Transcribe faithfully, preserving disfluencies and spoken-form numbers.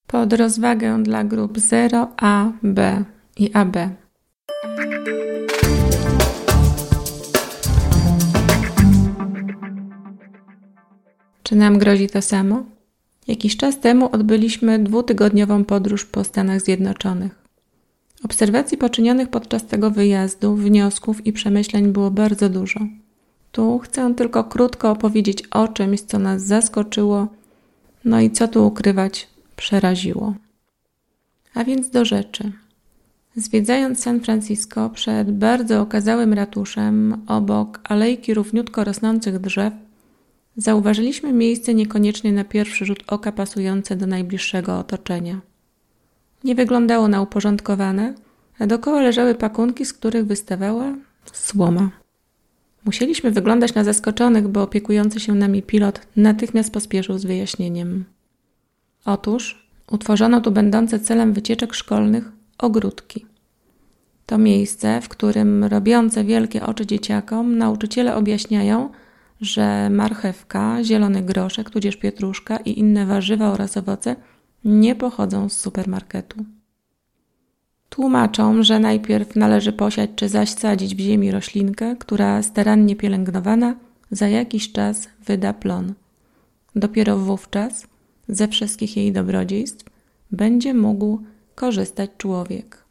Pod rozwagę dla grup zero A, B i A B. Czy nam grozi to samo? Jakiś czas temu odbyliśmy dwutygodniową podróż po Stanach Zjednoczonych. Obserwacji poczynionych podczas tego wyjazdu, wniosków i przemyśleń było bardzo dużo. Tu chcę tylko krótko opowiedzieć o czymś, co nas zaskoczyło, no i co tu ukrywać, przeraziło. A więc do rzeczy. Zwiedzając San Francisco przed bardzo okazałym ratuszem, obok alejki równiutko rosnących drzew, zauważyliśmy miejsce niekoniecznie na pierwszy rzut oka pasujące do najbliższego otoczenia. Nie wyglądało na uporządkowane, a dookoła leżały pakunki, z których wystawała słoma. Musieliśmy wyglądać na zaskoczonych, bo opiekujący się nami pilot natychmiast pospieszył z wyjaśnieniem. Otóż utworzono tu będące celem wycieczek szkolnych ogródki. To miejsce, w którym robiące wielkie oczy dzieciakom nauczyciele objaśniają, że marchewka, zielony groszek, tudzież pietruszka i inne warzywa oraz owoce nie pochodzą z supermarketu. Tłumaczą, że najpierw należy posiać czy zaś sadzić w ziemi roślinkę, która starannie pielęgnowana za jakiś czas wyda plon. Dopiero wówczas ze wszystkich jej dobrodziejstw będzie mógł korzystać człowiek.